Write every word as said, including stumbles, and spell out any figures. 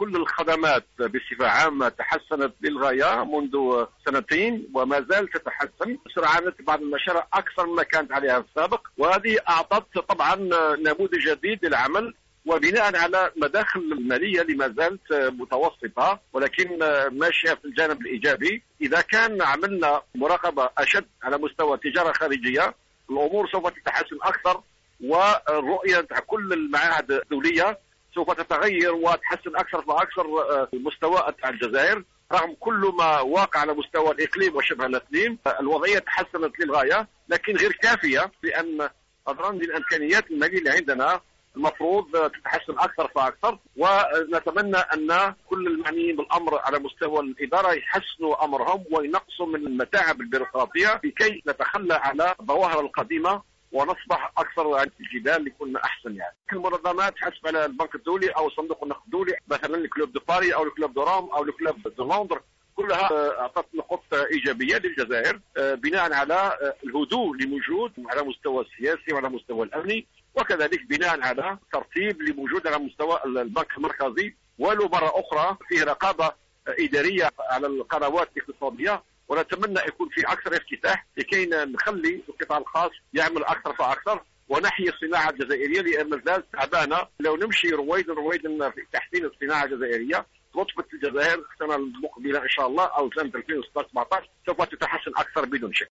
كل الخدمات بصفة عامة تحسنت للغاية منذ سنتين وما زالت تتحسن. سرعان بعض المشاريع أكثر مما كانت عليها في السابق، وهذه أعطت طبعا نموذج جديد للعمل، وبناء على مداخل المالية اللي ما زالت متوسطة ولكن ماشية في الجانب الإيجابي. إذا كان عملنا مراقبة أشد على مستوى التجارة الخارجية الأمور سوف تتحسن أكثر، والرؤية كل المعاهد الدولية سوف تتغير وتحسن أكثر فأكثر مستوى الجزائر. رغم كل ما واقع على مستوى الإقليم وشبه الإقليم الوضعية تحسنت للغاية، لكن غير كافية، لأن أظن الإمكانيات المالية اللي عندنا المفروض تتحسن أكثر فأكثر. ونتمنى أن كل المعنيين بالأمر على مستوى الإدارة يحسنوا أمرهم وينقصوا من المتاعب البيروقراطية لكي نتخلى على الظواهر القديمة ونصبح أكثر عن الجدال لكل أحسن. يعني المنظمات حسب على البنك الدولي أو صندوق النقد الدولي، مثلا الكلوب دو باري أو الكلوب دو روم أو الكلوب دو لندن، كلها أعطت نقط إيجابية للجزائر بناء على الهدوء اللي موجود على مستوى السياسي وعلى مستوى الأمني، وكذلك بناء على ترتيب اللي موجود على مستوى البنك المركزي، ولو مرة أخرى فيه رقابة إدارية على القنوات الاقتصادية. ونتمنى يكون في أكثر افتتاح لكي نخلي القطاع الخاص يعمل أكثر فأكثر ونحيي الصناعة الجزائرية، لأن ما زالت تعبانة. لو نمشي رويدا رويدا في تحسين الصناعة الجزائرية رتبة الجزائر السنة المقبلة إن شاء الله أو سنة ألفين وستة عشر سبعة عشر سوف تتحسن أكثر بدون شك.